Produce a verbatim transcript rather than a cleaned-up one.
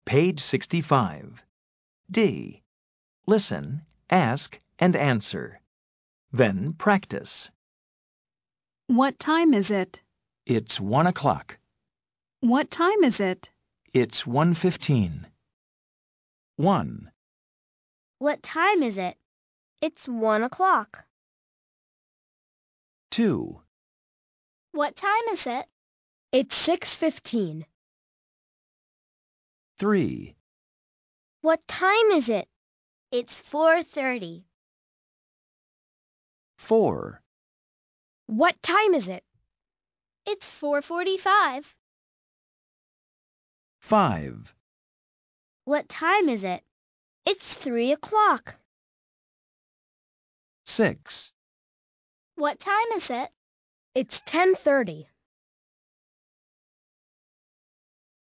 Page sixty-five. D. Listen, ask, and answer. Then practice. What time is it? It's one o'clock. What time is it? It's one fifteen. One. What time is it? It's one o'clock. Two. What time is it? It's six fifteen. Three. What time is it? It's four thirty. Four. What time is it? It's four forty-five. Five. What time is it? It's three o'clock. Six. What time is it? It's ten thirty.